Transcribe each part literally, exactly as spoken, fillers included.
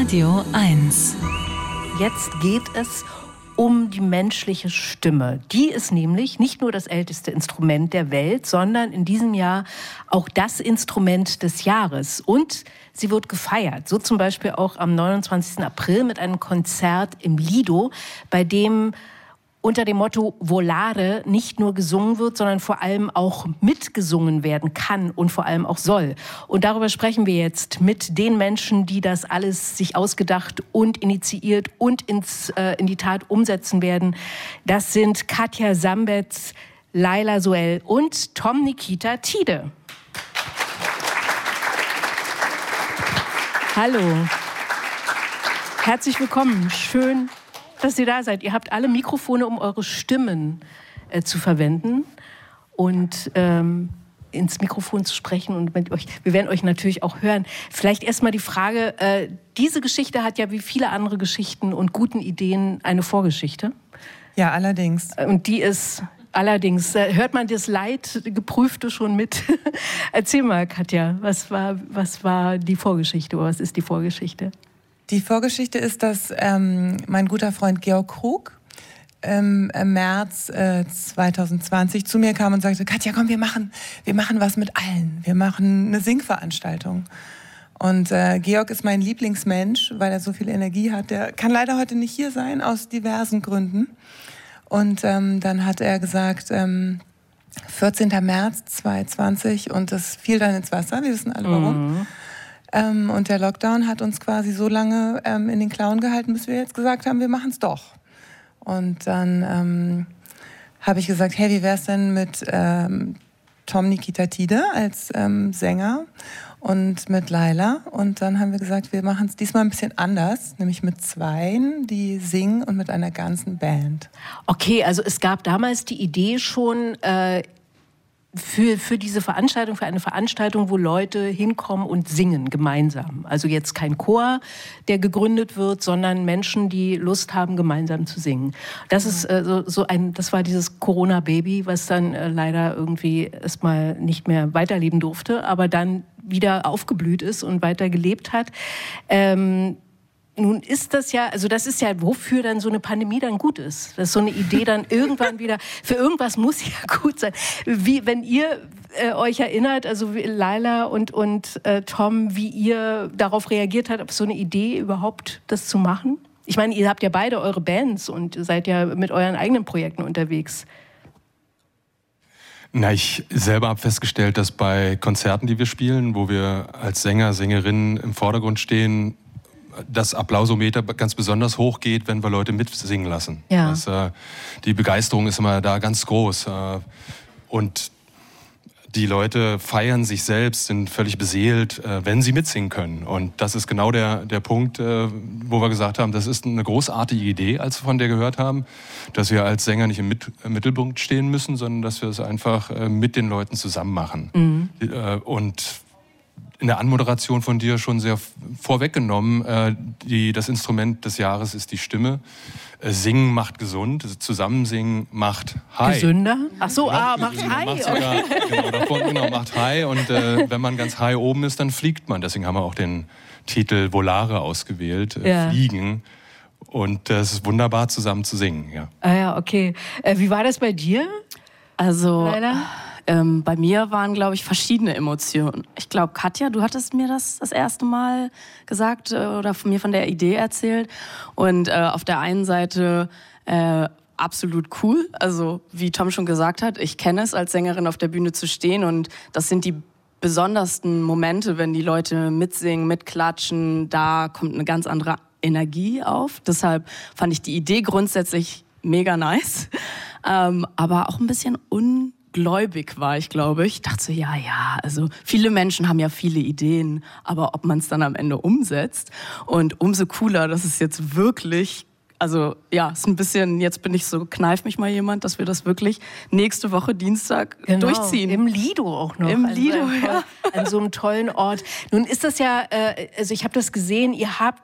Radio eins. Jetzt geht es um die menschliche Stimme. Die ist nämlich nicht nur das älteste Instrument der Welt, sondern in diesem Jahr auch das Instrument des Jahres. Und sie wird gefeiert. So zum Beispiel auch am neunundzwanzigsten April mit einem Konzert im Lido, bei dem unter dem Motto Volare nicht nur gesungen wird, sondern vor allem auch mitgesungen werden kann und vor allem auch soll. Und darüber sprechen wir jetzt mit den Menschen, die das alles sich ausgedacht und initiiert und ins, äh, in die Tat umsetzen werden. Das sind Katja Sambetz, Laila Soel und Tom Nikita Tiede. Hallo. Herzlich willkommen. Schön, dass ihr da seid. Ihr habt alle Mikrofone, um eure Stimmen äh, zu verwenden und ähm, ins Mikrofon zu sprechen. Und mit euch, wir werden euch natürlich auch hören. Vielleicht erstmal die Frage, äh, diese Geschichte hat ja wie viele andere Geschichten und guten Ideen eine Vorgeschichte. Ja, allerdings. Und die ist allerdings, äh, hört man das Leidgeprüfte schon mit? Erzähl mal, Katja, was war, was war die Vorgeschichte oder was ist die Vorgeschichte? Die Vorgeschichte ist, dass ähm, mein guter Freund Georg Krug ähm, im März äh, zwanzig zwanzig zu mir kam und sagte, Katja, komm, wir machen, wir machen was mit allen. Wir machen eine Singveranstaltung. Und äh, Georg ist mein Lieblingsmensch, weil er so viel Energie hat. Der kann leider heute nicht hier sein, aus diversen Gründen. Und ähm, dann hat er gesagt, ähm, vierzehnten März zwanzig zwanzig und das fiel dann ins Wasser. Wir wissen alle warum. Mhm. Ähm, und der Lockdown hat uns quasi so lange ähm, in den Klauen gehalten, bis wir jetzt gesagt haben, wir machen es doch. Und dann ähm, habe ich gesagt, hey, wie wär's denn mit ähm, Tom Nikita Tiede als ähm, Sänger und mit Laila? Und dann haben wir gesagt, wir machen es diesmal ein bisschen anders, nämlich mit zweien, die singen und mit einer ganzen Band. Okay, also es gab damals die Idee schon, äh Für, für diese Veranstaltung, für eine Veranstaltung, wo Leute hinkommen und singen gemeinsam. Also jetzt kein Chor, der gegründet wird, sondern Menschen, die Lust haben, gemeinsam zu singen. Das ist äh, so, so ein, das war dieses Corona-Baby, was dann äh, leider irgendwie erstmal nicht mehr weiterleben durfte, aber dann wieder aufgeblüht ist und weiter gelebt hat. Ähm, Nun ist das ja, also das ist ja, wofür dann so eine Pandemie dann gut ist. Dass so eine Idee dann irgendwann wieder, für irgendwas muss ja gut sein. Wie, wenn ihr äh, euch erinnert, also wie Laila und, und äh, Tom, wie ihr darauf reagiert habt, auf so eine Idee überhaupt, das zu machen? Ich meine, ihr habt ja beide eure Bands und seid ja mit euren eigenen Projekten unterwegs. Na, ich selber habe festgestellt, dass bei Konzerten, die wir spielen, wo wir als Sänger, Sängerinnen im Vordergrund stehen, das Applausometer ganz besonders hoch geht, wenn wir Leute mitsingen lassen. Ja. Das, äh, die Begeisterung ist immer da ganz groß. Äh, und die Leute feiern sich selbst, sind völlig beseelt, äh, wenn sie mitsingen können. Und das ist genau der, der Punkt, äh, wo wir gesagt haben, das ist eine großartige Idee, als wir von der gehört haben, dass wir als Sänger nicht im Mit- im Mittelpunkt stehen müssen, sondern dass wir es einfach äh, mit den Leuten zusammen machen. Mhm. Äh, und in der Anmoderation von dir schon sehr vorweggenommen, äh, die, das Instrument des Jahres ist die Stimme. Äh, Singen macht gesund, also Zusammensingen macht high. Gesünder? Ach so, ah, macht macht high. Macht sogar, genau, davon, genau, macht high. Und äh, wenn man ganz high oben ist, dann fliegt man. Deswegen haben wir auch den Titel Volare ausgewählt, äh, Ja. Fliegen. Und äh, es ist wunderbar, zusammen zu singen. Ja. Ah ja, okay. Äh, wie war das bei dir? Also Laila? ähm, bei mir waren, glaube ich, verschiedene Emotionen. Ich glaube, Katja, du hattest mir das das erste Mal gesagt äh, oder von mir von der Idee erzählt. Und äh, auf der einen Seite äh, absolut cool. Also wie Tom schon gesagt hat, ich kenne es, als Sängerin auf der Bühne zu stehen. Und das sind die besondersten Momente, wenn die Leute mitsingen, mitklatschen. Da kommt eine ganz andere Energie auf. Deshalb fand ich die Idee grundsätzlich mega nice. Ähm, aber auch ein bisschen ungläubig war ich, glaube ich. Ich dachte so, ja, ja, also viele Menschen haben ja viele Ideen, aber ob man es dann am Ende umsetzt. Und umso cooler, dass es jetzt wirklich, also ja, ist ein bisschen, jetzt bin ich so, kneif mich mal jemand, dass wir das wirklich nächste Woche Dienstag Genau, durchziehen. Im Lido auch noch. Im Also Lido, ein- ja. An so einem tollen Ort. Nun ist das ja, äh, also ich habe das gesehen, ihr habt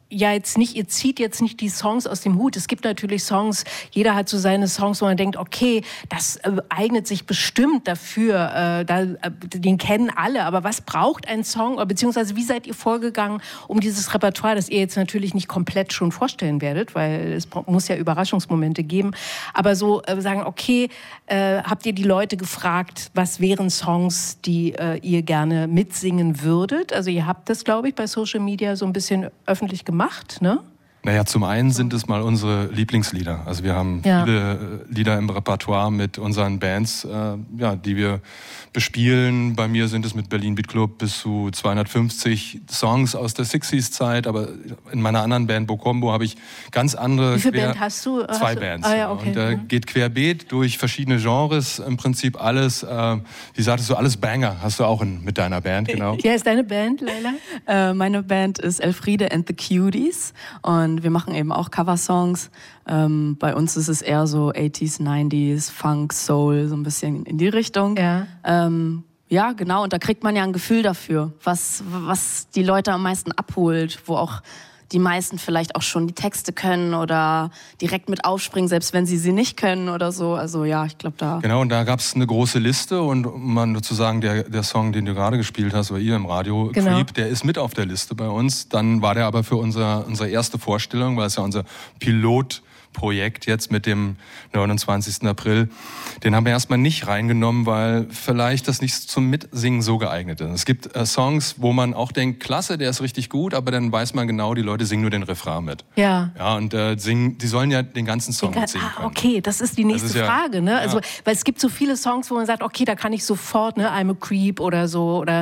ja jetzt nicht, ihr zieht jetzt nicht die Songs aus dem Hut. Es gibt natürlich Songs, jeder hat so seine Songs, wo man denkt, okay, das äh, eignet sich bestimmt dafür, äh, da, äh, den kennen alle, aber was braucht ein Song, beziehungsweise wie seid ihr vorgegangen, um dieses Repertoire, das ihr jetzt natürlich nicht komplett schon vorstellen werdet, weil es muss ja Überraschungsmomente geben, aber so äh, sagen, okay, äh, habt ihr die Leute gefragt, was wären Songs, die äh, ihr gerne mitsingen würdet? Also ihr habt das, glaube ich, bei Social Media so ein bisschen öffentlich gemacht. Gemacht, ne? Naja, zum einen sind es mal unsere Lieblingslieder. Also wir haben ja. viele Lieder im Repertoire mit unseren Bands, äh, ja, die wir bespielen. Bei mir sind es mit Berlin Beat Club bis zu zweihundertfünfzig Songs aus der sechziger-Zeit, aber in meiner anderen Band Bocombo habe ich ganz andere... Wie viele Band hast du? Zwei hast du? Bands. Ah, ja, okay. Und äh, geht querbeet durch verschiedene Genres, im Prinzip alles, äh, wie sagtest du, alles Banger hast du auch in, mit deiner Band, genau. Wie heißt deine Band, Leila? Äh, meine Band ist Elfriede and the Cuties und wir machen eben auch Coversongs. Ähm, bei uns ist es eher so achtziger, neunziger, Funk, Soul, so ein bisschen in die Richtung. Ja. Ähm, ja, genau. Und da kriegt man ja ein Gefühl dafür, was, was die Leute am meisten abholt, wo auch die meisten vielleicht auch schon die Texte können oder direkt mit aufspringen, selbst wenn sie sie nicht können oder so. Also ja, ich glaube da... Genau, und da gab es eine große Liste und um mal nur zu sagen, der, der Song, den du gerade gespielt hast, oder ihr im Radio, genau. Creep, der ist mit auf der Liste bei uns. Dann war der aber für unser, unsere erste Vorstellung, weil es ja unser Pilot Projekt jetzt mit dem neunundzwanzigsten April, den haben wir erstmal nicht reingenommen, weil vielleicht das nicht zum Mitsingen so geeignet ist. Es gibt äh, Songs, wo man auch denkt, klasse, der ist richtig gut, aber dann weiß man genau, die Leute singen nur den Refrain mit. Ja. Ja, und äh, singen, die sollen ja den ganzen Song den, mitsingen können. Ah, okay, das ist die nächste ist ja, Frage, ne? Ja. Also, weil es gibt so viele Songs, wo man sagt, okay, da kann ich sofort, ne, I'm a Creep oder so, oder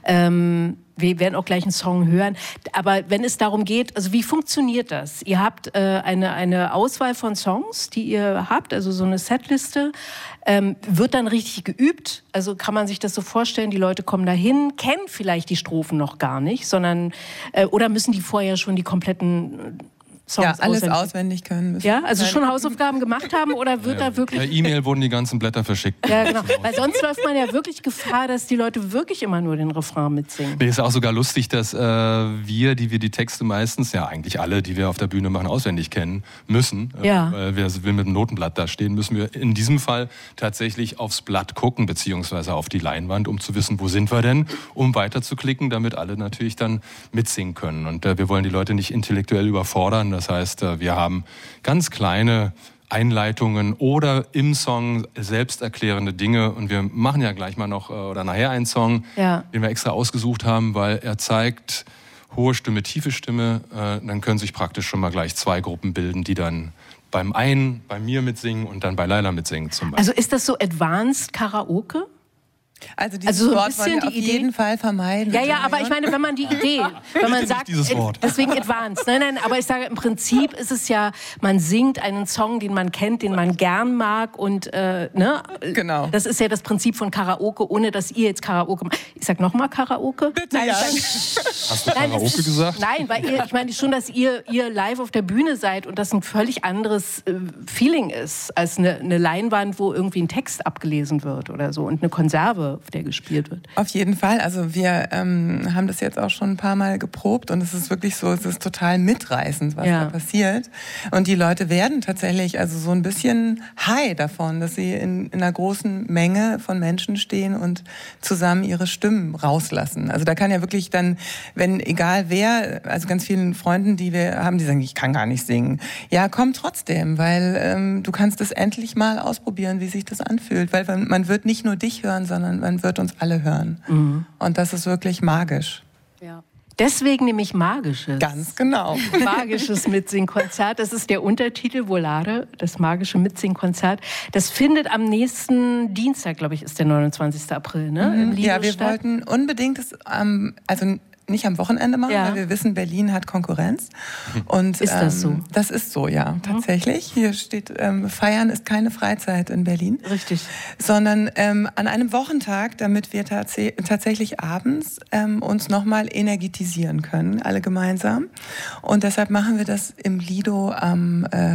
ähm, wir werden auch gleich einen Song hören. Aber wenn es darum geht, also wie funktioniert das? Ihr habt äh, eine, eine Auswahl von Songs, die ihr habt, also so eine Setliste. Ähm, wird dann richtig geübt? Also kann man sich das so vorstellen, die Leute kommen dahin, kennen vielleicht die Strophen noch gar nicht, sondern äh, oder müssen die vorher schon die kompletten Songs ja, alles auswendig, auswendig können müssen. Ja, also schon Hausaufgaben gemacht haben oder wird ja, da wirklich... Per E-Mail wurden die ganzen Blätter verschickt. Ja, genau. Weil sonst läuft man ja wirklich Gefahr, dass die Leute wirklich immer nur den Refrain mitsingen. Mir ist auch sogar lustig, dass äh, wir, die wir die Texte meistens, ja eigentlich alle, die wir auf der Bühne machen, auswendig kennen müssen. Ja. Äh, weil wir, wir mit dem Notenblatt da stehen, müssen wir in diesem Fall tatsächlich aufs Blatt gucken, beziehungsweise auf die Leinwand, um zu wissen, wo sind wir denn, um weiterzuklicken, damit alle natürlich dann mitsingen können. Und äh, wir wollen die Leute nicht intellektuell überfordern. Das heißt, äh, wir haben ganz kleine Einleitungen oder im Song selbsterklärende Dinge. Und wir machen ja gleich mal noch oder nachher einen Song, ja. den wir extra ausgesucht haben, weil er zeigt hohe Stimme, tiefe Stimme. Äh, dann können sich praktisch schon mal gleich zwei Gruppen bilden, die dann beim einen, bei mir mitsingen und dann bei Leila mitsingen zum Beispiel. Also ist das so Advanced Karaoke? Also dieses also so Wort wollen wir die auf Idee? jeden Fall vermeiden. Ja, ja, aber ich meine, wenn man die Idee, wenn man sagt, dieses Wort. deswegen Advanced. Nein, nein, aber ich sage, im Prinzip ist es ja, man singt einen Song, den man kennt, den man gern mag und, äh, ne? Genau. Das ist ja das Prinzip von Karaoke, ohne dass ihr jetzt Karaoke macht. Ich sag nochmal Karaoke. Bitte, nein, ja. Hast du nein, Karaoke ist, gesagt? Nein, weil ihr, ich meine schon, dass ihr, ihr live auf der Bühne seid und das ein völlig anderes äh, Feeling ist, als eine, eine Leinwand, wo irgendwie ein Text abgelesen wird oder so und eine Konserve, auf der gespielt wird. Auf jeden Fall. Also wir ähm, haben das jetzt auch schon ein paar Mal geprobt und es ist wirklich so, es ist total mitreißend, was ja. da passiert. Und die Leute werden tatsächlich also so ein bisschen high davon, dass sie in, in einer großen Menge von Menschen stehen und zusammen ihre Stimmen rauslassen. Also da kann ja wirklich dann, wenn egal wer, also ganz vielen Freunden, die wir haben, die sagen, ich kann gar nicht singen. Ja, komm trotzdem, weil ähm, du kannst es endlich mal ausprobieren, wie sich das anfühlt. Weil man wird nicht nur dich hören, sondern man wird uns alle hören. Mhm. Und das ist wirklich magisch. Ja. Deswegen nämlich Magisches. Ganz genau. Magisches Mitsingkonzert. Das ist der Untertitel, Volare, das magische Mitsingkonzert. Das findet am nächsten Dienstag, glaube ich, ist der neunundzwanzigsten April, ne? Mhm. Im Lido ja, wir statt. wollten unbedingt das, ähm, also nicht am Wochenende machen, ja. weil wir wissen, Berlin hat Konkurrenz. Und, ist das so? Ähm, das ist so, ja, tatsächlich. Hier steht, ähm, Feiern ist keine Freizeit in Berlin. Richtig. Sondern ähm, an einem Wochentag, damit wir tats- tatsächlich abends ähm, uns nochmal energetisieren können, alle gemeinsam. Und deshalb machen wir das im Lido am äh,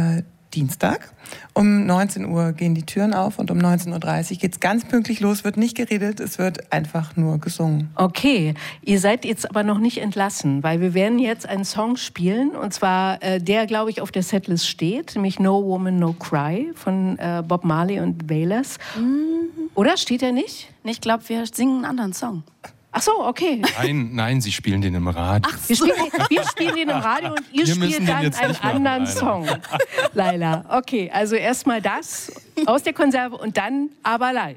Dienstag. Um neunzehn Uhr gehen die Türen auf und um neunzehn Uhr dreißig geht es ganz pünktlich los. Wird nicht geredet, es wird einfach nur gesungen. Okay, ihr seid jetzt aber noch nicht entlassen, weil wir werden jetzt einen Song spielen, und zwar äh, der, glaube ich, auf der Setlist steht, nämlich No Woman, No Cry von äh, Bob Marley und Wailers. Mhm. Oder? Steht er nicht? Ich glaube, wir singen einen anderen Song. Ach so, okay. Nein, nein, sie spielen den im Radio. Ach, wir, spielen, wir spielen den im Radio und ihr wir spielt dann einen anderen Song. Laila. Okay, also erstmal das aus der Konserve und dann aber live.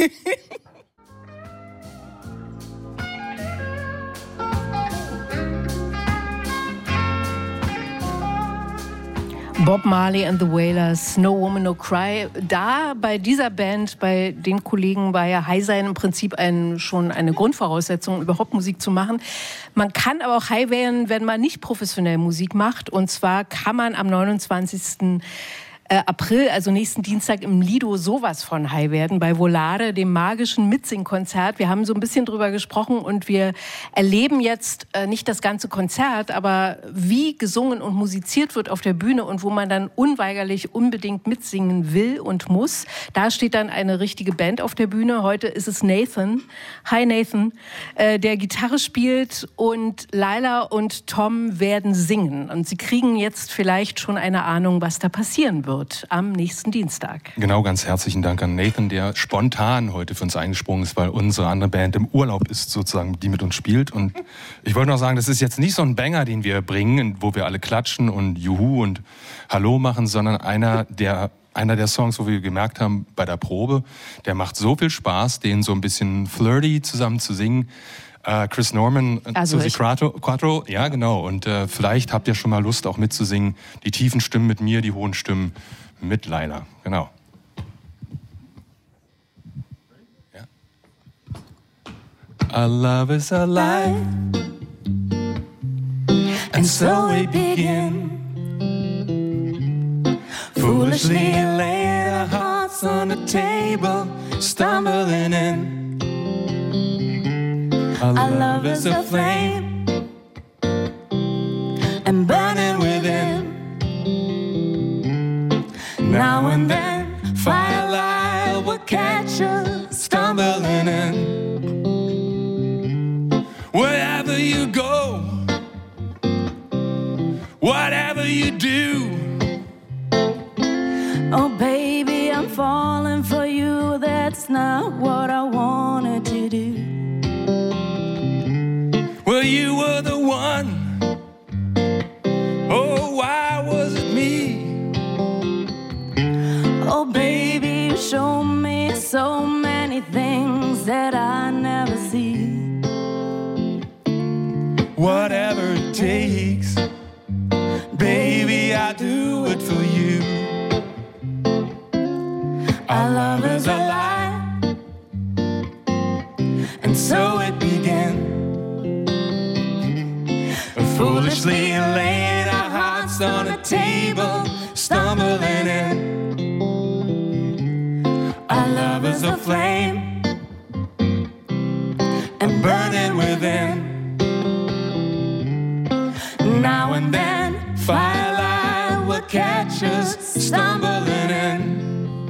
Bob Marley and the Wailers, No Woman, No Cry. Da bei dieser Band, bei den Kollegen war ja High sein im Prinzip ein, schon eine Grundvoraussetzung, überhaupt Musik zu machen. Man kann aber auch High werden, wenn man nicht professionell Musik macht. Und zwar kann man am neunundzwanzigsten April, also nächsten Dienstag, im Lido sowas von High werden, bei Volare, dem magischen Mitsing-Konzert. Wir haben so ein bisschen drüber gesprochen und wir erleben jetzt äh, nicht das ganze Konzert, aber wie gesungen und musiziert wird auf der Bühne und wo man dann unweigerlich unbedingt mitsingen will und muss. Da steht dann eine richtige Band auf der Bühne. Heute ist es Nathan, hi Nathan, äh, der Gitarre spielt, und Laila und Tom werden singen. Und sie kriegen jetzt vielleicht schon eine Ahnung, was da passieren wird am nächsten Dienstag. Genau, ganz herzlichen Dank an Nathan, der spontan heute für uns eingesprungen ist, weil unsere andere Band im Urlaub ist, sozusagen, die mit uns spielt. Und ich wollte noch sagen, das ist jetzt nicht so ein Banger, den wir bringen, wo wir alle klatschen und Juhu und Hallo machen, sondern einer der Einer der Songs, wo wir gemerkt haben bei der Probe, der macht so viel Spaß, den so ein bisschen flirty zusammen zu singen. Uh, Chris Norman, also Susi Quattro, Quattro, ja genau. Und uh, vielleicht habt ihr schon mal Lust, auch mitzusingen. Die tiefen Stimmen mit mir, die hohen Stimmen mit Laila. Genau. Ja. Our love is alive, and so we begin. Foolishly lay our hearts on the table, stumbling in. Our love is a flame, and burning within. Now and then, firelight will catch us stumbling in. Wherever you go, whatever you do. Oh baby, I'm falling for you. That's not what I wanted to do. Well, you were the one. Oh, why was it me? Oh baby, you show me so many things that I never see. Whatever it takes, baby, I do it for you. Our love is alive, and so it began. Foolishly laid our hearts on the table, stumbling in. Our love is a flame, and burning within. Now and then, firelight will catch us stumbling in.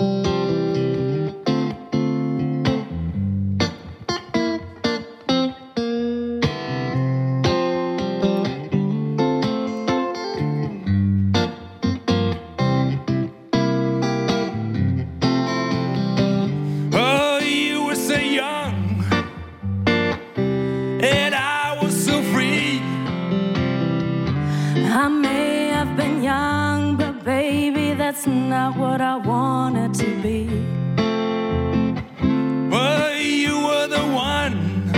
That's not what I wanted to be. Well, you were the one.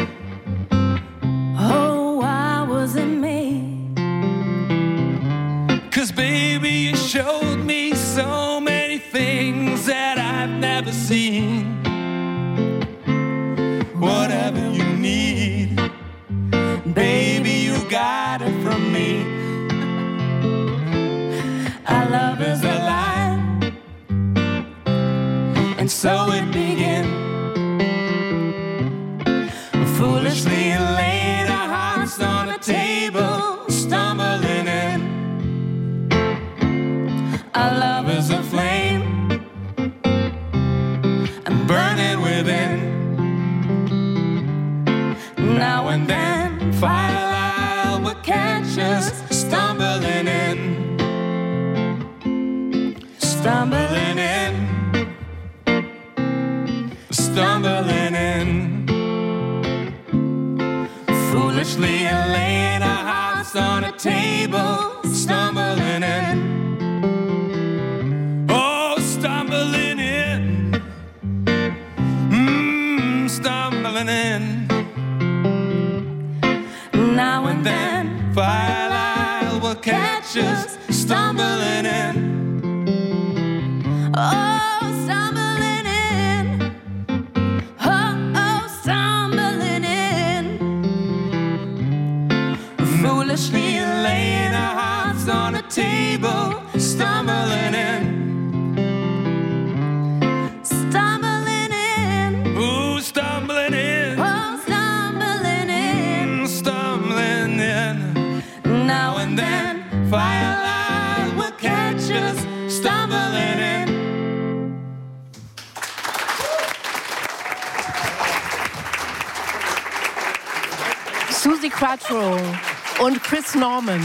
Oh, why was it me? 'Cause baby, you showed me so many things that I've never seen. Whatever you need, baby, you got it from me. Our love is alive, and so it began. Foolishly laid our hearts on the table, stumbling in. Our love is and then firelight will catch us stumbling in, stumbling in, stumbling in, foolishly laying our hearts on a table, stumbling in. In. Now and then, firelight will catch us stumbling in. Oh, stumbling in. Oh, oh, stumbling in. Foolishly laying our hearts on a table, stumbling in. Firelight will catch us stumbling in. Suzi Quatro und Chris Norman.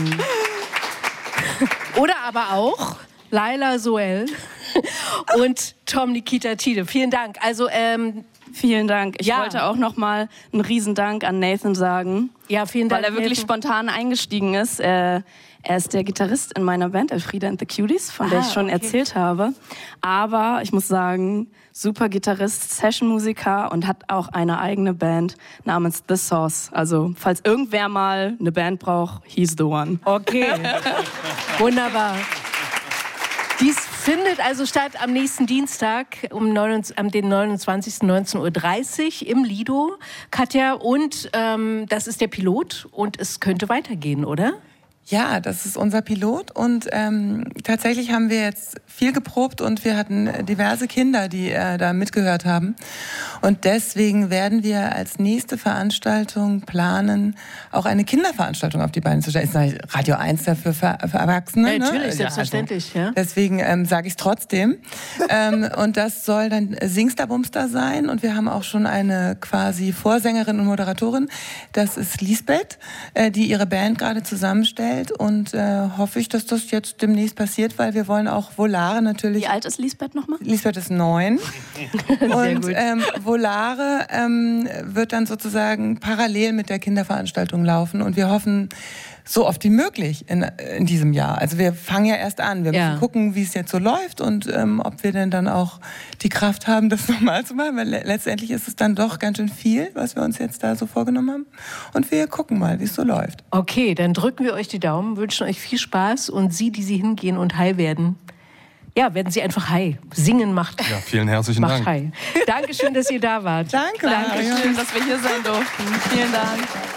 Oder aber auch Laila Soel und Tom Nikita Tide. Vielen Dank. Also, ähm, Vielen Dank. Ich ja. wollte auch noch mal einen Riesen-Dank an Nathan sagen. Ja, vielen Dank. Weil er wirklich Nathan. spontan eingestiegen ist. Äh, er ist der Gitarrist in meiner Band, Elfriede and the Cuties, von ah, der ich schon okay. erzählt habe. Aber ich muss sagen, super Gitarrist, Session-Musiker und hat auch eine eigene Band namens The Sauce. Also, falls irgendwer mal eine Band braucht, he's the one. Okay. Wunderbar. Dies findet also statt am nächsten Dienstag, um neun, am den neunundzwanzigsten neunzehn Uhr dreißig im Lido. Katja, und ähm, das ist der Pilot und es könnte weitergehen, oder? Ja, das ist unser Pilot und ähm, tatsächlich haben wir jetzt viel geprobt und wir hatten diverse Kinder, die äh, da mitgehört haben. Und deswegen werden wir als nächste Veranstaltung planen, auch eine Kinderveranstaltung auf die Beine zu stellen. Ist Radio eins dafür für, für Erwachsene? Ja, natürlich, ne? selbstverständlich. Ja, also, ja. Deswegen ähm, sage ich es trotzdem. ähm, und das soll dann Singster-Bumster sein und wir haben auch schon eine quasi Vorsängerin und Moderatorin. Das ist Lisbeth, äh, die ihre Band gerade zusammenstellt. Und äh, hoffe ich, dass das jetzt demnächst passiert, weil wir wollen auch Volare natürlich... Wie alt ist Lisbeth nochmal? Lisbeth ist neun. Und ähm, Volare ähm, wird dann sozusagen parallel mit der Kinderveranstaltung laufen. Und wir hoffen, so oft wie möglich in, in diesem Jahr. Also wir fangen ja erst an. Wir ja. müssen gucken, wie es jetzt so läuft und ähm, ob wir denn dann auch die Kraft haben, das nochmal zu machen. Weil le- letztendlich ist es dann doch ganz schön viel, was wir uns jetzt da so vorgenommen haben. Und wir gucken mal, wie es so läuft. Okay, dann drücken wir euch die Daumen, wünschen euch viel Spaß und Sie, die Sie hingehen und high werden, ja, werden Sie einfach high. Singen macht, ja, vielen herzlichen macht Dank. high. Dankeschön, dass ihr da wart. Danke. Dankeschön, dass wir hier sein durften. Vielen Dank.